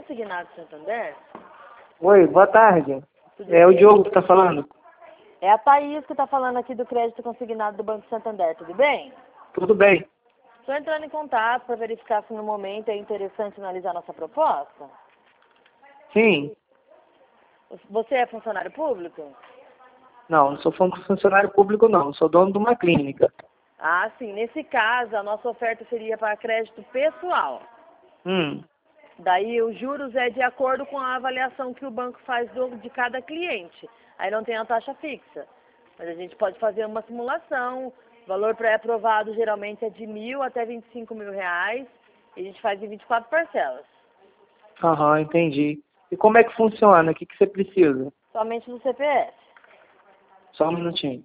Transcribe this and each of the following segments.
Consignado Santander? Oi, boa tarde. Tudo É o bem? Diogo que tá falando. É a Thaís que está falando aqui do crédito consignado do Banco Santander, tudo bem? Tudo bem? Estou entrando em contato para verificar se no momento é interessante analisar nossa proposta. Sim. Você é funcionário público? Não sou funcionário público não, sou dono de uma clínica. Ah, sim. Nesse caso, a nossa oferta seria para crédito pessoal. Hum. Daí os juros é de acordo com a avaliação que o banco faz de cada cliente. Aí não tem a taxa fixa. Mas a gente pode fazer uma simulação. O valor pré-aprovado geralmente é de 1.000 até 25 mil reais. E a gente faz em 24 parcelas. Aham, entendi. E como é que funciona? O que você precisa? Somente no CPF. Só um minutinho.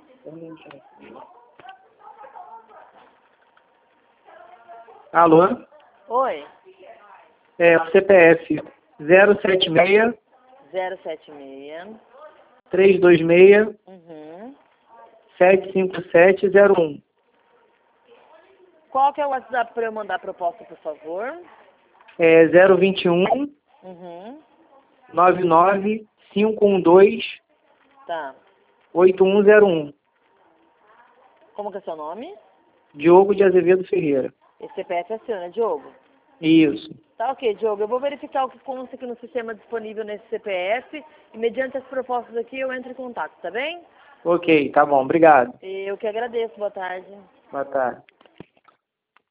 Alô? Oi. É o CPF 076 076. 326 Uhum. 75701. Qual que é o WhatsApp para eu mandar a proposta, por favor? É 021 Uhum. 99 512 Tá. 8101. Como que é seu nome? Diogo de Azevedo Ferreira. Esse CPF é seu, né, Diogo? Isso. Tá ok, Diogo. Eu vou verificar o que consta aqui no sistema disponível nesse CPF e mediante as propostas aqui eu entro em contato, tá bem? Ok, tá bom. Obrigado. Eu que agradeço. Boa tarde. Boa tarde.